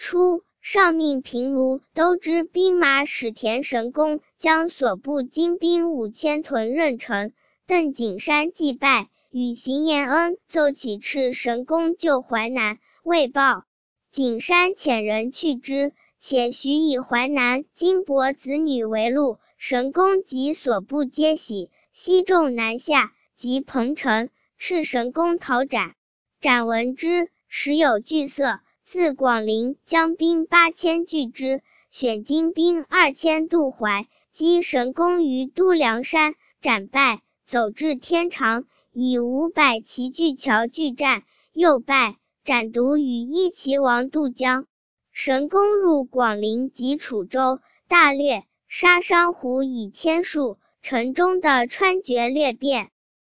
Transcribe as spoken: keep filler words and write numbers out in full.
初，上命平卢都知兵马使田神功将所部精兵五千屯任城，邓景山祭拜，与邢延恩奏起斥神功救淮南，未报。景山遣人去之，且许以淮南金帛子女为禄，神功及所部皆喜，悉众南下，及彭城，斥神功讨斩。斩闻之，时有惧色，自广陵将兵八千拒之，选精兵二千渡淮，击神功于都梁山，斩败，走至天长，以五百骑巨桥拒战，又败，斩独与一骑王渡江。神功入广陵及楚州，大略，杀商胡以千数，城中的川绝略变。